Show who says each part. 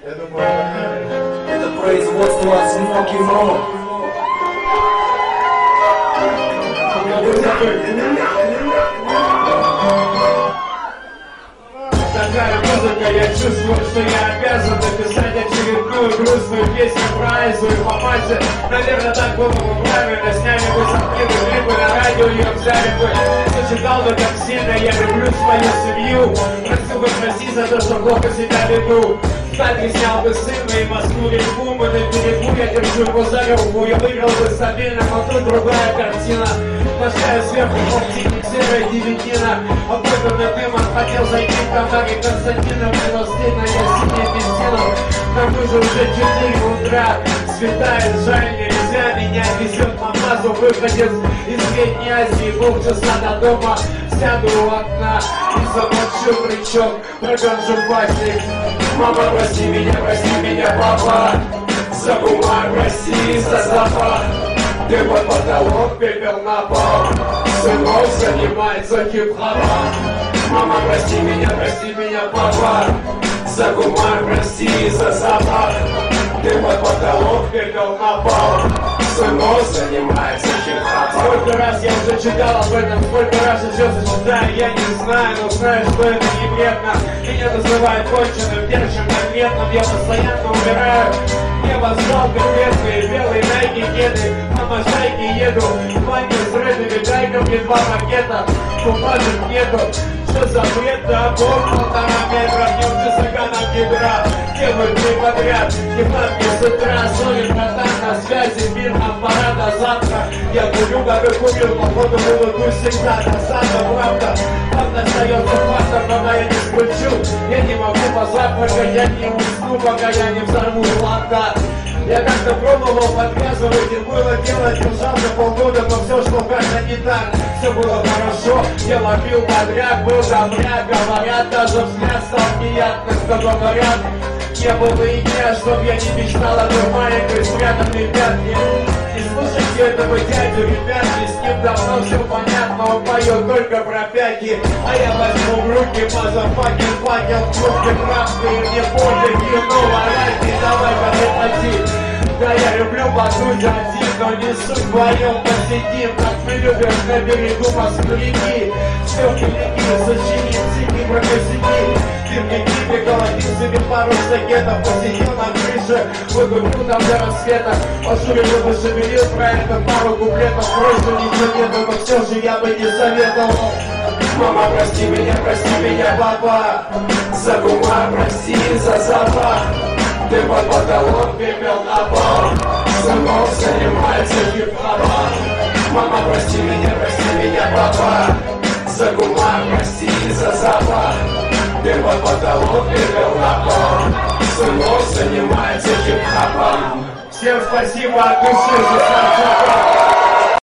Speaker 1: Это производство Smoky Mo.
Speaker 2: Такая музыка, я чувствую, что я обязан написать очередную грустную песню про Айзу и Мамази. Наверное, так было бы правильно, сняли бы сопливы клипы на радио, ее взяли бы. Сочетал бы, как сильно я люблю свою семью. Просил бы простить за то, что плохо себя веду. Кстати, снял бы сына и Москву реку, мы на берегу, я держу его за руку. Я выиграл бы стабильно, но тут другая картина. Ночная сверху, полтинник, серая девятина. Обойденный дымом, хотел зайти в Тамаре Константина. Мне стыдно, я синий бензином. Нам уже 4 утра. Светает, жаль, нельзя, меня везет на базу. Выходец из Средней Азии, полчаса до дома. Сяду у окна и замолчу крючок, прогонжу пастик. Мама, прости меня, папа. За бумаг, прости, за запах. Ты под потолок, пепел на пол. Сынок занимается хип-хопом. Мама, прости меня, папа. За бумаг, прости, за запах. Ты под потолок, пепел на пол. Сынок занимается хип-хопом. Сколько раз я уже читал об этом, сколько раз еще зачитаю, я не знаю, но знаю, что это не вредно. Меня называют конченым, перчим, конкретным, я постоянно умираю. Небо звал конкретные, белые найки, кеды. Мама, шайки еду, банки с рэпами, дай ко мне 2 пакета. Бумажек нету, что за бред, да, бог 1,5 метра, днем часаганам бедра. Делаю 3 подряд, тематки с утра, солит братан на связи, мир аппарата завтра. Я курю, как и курил, походу буду всегда, досада, правда. Правда остается фактом, пока я не скульчу. Я не могу позавтракать, я не усну, пока я не взорву плакат. Я как-то пробовал подвязывать, и было дело, держался полгода, но все шло как-то не так. Все было хорошо, я ловил подряд, был добряк, говорят, даже взгляд стал приятным, что говорят. Не было и дня, чтоб я не мечтал о той маленькой спрятанной пятне. Не слушайте этого дядю, ребятки, с ним давно все понятно, он поет только про пяки. А я возьму в руки мазафакер, факел, трубки красные, мне пофиг, орать, давай-ка прекрати. Да, я люблю подуть один, но не суть, вдвоем посидим, как мы любим на берегу Москвы-реки. Все впереди, сочиним, сиди, прокосиди. Ты мне кипи, колотил себе пару стакетов, посидел на крыше, выкупил там до рассвета. Пошурил бы, шевелил про это пару куплетов, проще ничего нету, но все же я бы не советовал. Мама, прости меня, папа. За бумаг, прости, за запах. Ты под потолок, пепел на пол. Сынок занимается хип-хопом. Мама, прости меня, папа. За бумаг, прости, за запах. Ты под потолок, пепел на пол. Сынок занимается хип-хопом. Всем спасибо от души за сам.